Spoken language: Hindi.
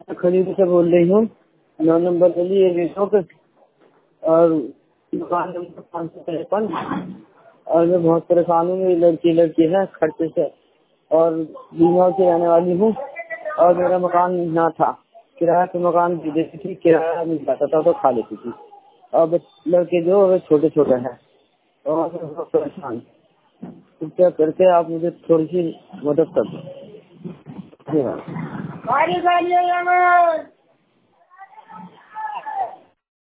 खरीद से बोल रही हूँ। 9 नंबर गली एरिया पे और दुकान नंबर 553। और मैं बहुत परेशान हूँ। मेरी लड़की है खर्चे से और बीमार से रहने वाली हूँ। और मेरा मकान ना था, किराया पे मकान दे देती थी, किराया मिल जाता था तो खा लेती थी। अब लड़के जो वे छोटे छोटे हैं और मैं बहुत परेशान। कृपया करके आप मुझे थोड़ी सी मदद कर दो।